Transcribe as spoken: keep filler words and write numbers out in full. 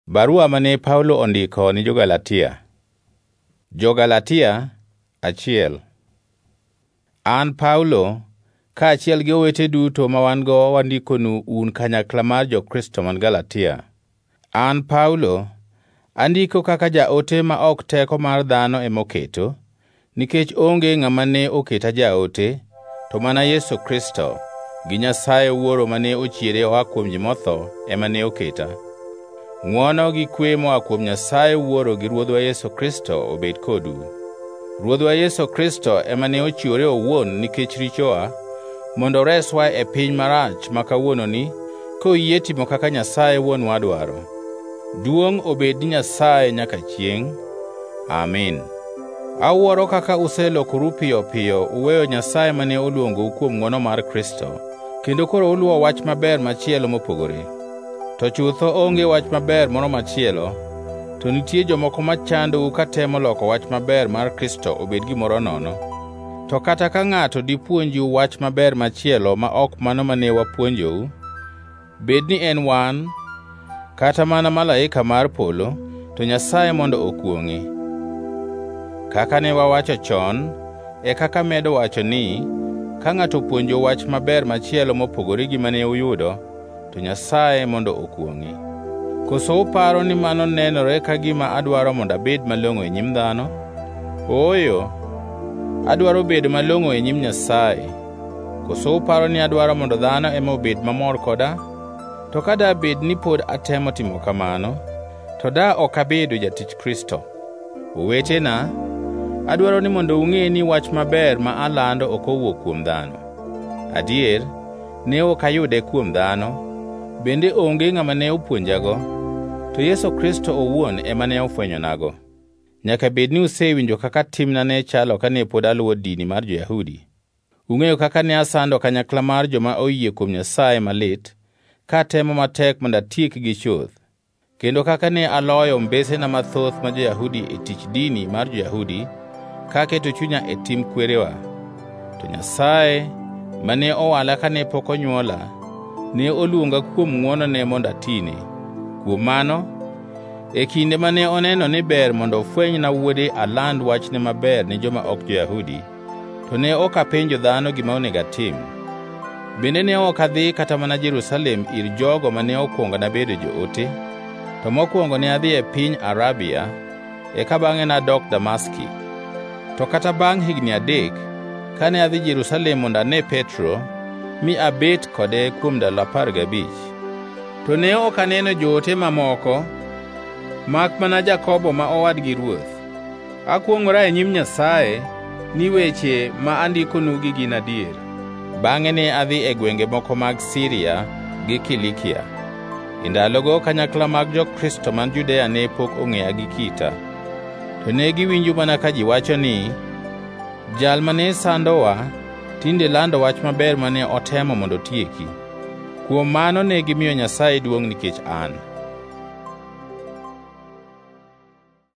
Barua mane Paulo ondiko ni Jo-Galatia. Jo-Galatia achiel. An Paulo, kaachiel gi owete duto ma wan-go wandikonu un kanyakla mar jo-Kristo man Galatia. An Paulo, andiko kaka jaote ma ok teko mar dhano emoketo, nikech onge ng'ama ne oketa jaote, to mana Yesu Kristo, gi Nyasaye Wuoro mane ochiere oa kuom ji motho ema ne oketa. Ng'wono gi kwe moa kuom Nyasaye Wuoro gi Ruodhwa Yesu Kristo obed kodu. Ruodhwa Yesu Kristo ema ne ochiwore owuon nikech richowa, mondo reswa e piny marach ma kawuononi, koyie timo kaka Nyasaye Wuonwa dwaro. Duong' obed ni Nyasaye nyaka chiengʼ. Amin. Awuoro kaka uselokoru piyo piyo uweyo Nyasaye mane oluongou kuom ng'wono mar Kristo, kendo koro uluwo wach maber machielo mopogore. To chutho onge wach maber moro machielo, to nitie jomoko machandou katemo loko wach maber mar Kristo obed gimoro nono. To kata ka ng'ato dipuonju wach maber machielo ma ok mano mane wapuonjou, bed ni en wan, kata mana malaika mar polo, to Nyasaye mondo okwong'e. Kaka ne wawacho chon, e kaka medo wacho ni, ka ng'ato puonjo wach maber machielo mopogore gi mane uyudo, to Nyasaye mondo okwong'e. Koso uparo ni mano nenore ka gima adwaro mondo abed malong'o e nyim dhano? Ooyo, adwaro bedo malong'o e nyim Nyasaye. Koso uparo ni adwaro mondo dhano ema obed mamor koda? To ka da bed ni pod atemo timo kamano, to da ok abedo jatich Kristo. Owetena, adwaro ni mondo ung'e ni wach maber ma alando ok owuok kuom dhano. Adier, ne ok ayude kuom dhano, bende onge ng'ama ne opuonjago, to Yesu Kristo owuon ema ne ofwenyonago. Nyaka bed ni usewinjo kaka timna ne chalo kane pod aluwo dini mar jo-Yahudi. Ung'eyo kaka ne asando kanyakla mar joma oyie kuom Nyasaye malit, katemo matek mondo atiekgi chuth, kendo kaka ne aloyo mbesena mathoth ma jo-Yahudi e tich dini mar jo-Yahudi, kaketo chunya e tim kwerewa. To Nyasaye, mane owala kane pok onyuola, ne oluonga kuom ng'wonone mondo atine. Kuom mano, e kinde mane oneno ni ber mondo ofwenyna wuode aland wachne maber ne joma ok jo-Yahudi, to ne ok apenjo dhano gima onego atim. Bende ne ok adhi kata mana Jerusalem ir jogo mane okwongona bedo joote, to mokwongo ne adhi e piny Arabia, eka bang'e nadok Damaski. To kata bang' higni adek, kane adhi Jerusalem mondo ane Petro, mi abet kode kuom ndalo apar gabich. To ne ok aneno joote mamoko, mak mana Jakobo ma owadgi Ruoth. Akwong'ora e nyim Nyasaye ni weche ma andikonugi gin adier. Bang'e ne adhi e gwenge moko mag Siria gi Kilikia. E ndalogo kanyakla mag jo-Kristo man Judea ne pok ong'eya gi kita. To ne giwinjo mana ka ji wacho ni, jal mane sandowa tinde lando wach maber mane otemo mondo tieki. Kuom mano ne gimiyo Nyasaye duongʼ nikech an.